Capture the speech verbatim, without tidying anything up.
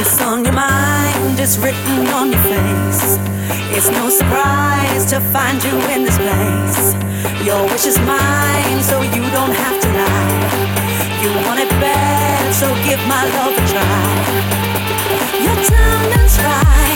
on your mind, it's written on your face. It's no surprise to find you in this place. Your wish is mine, so you don't have to lie. You want it bad, so give my love a try. Your time is right.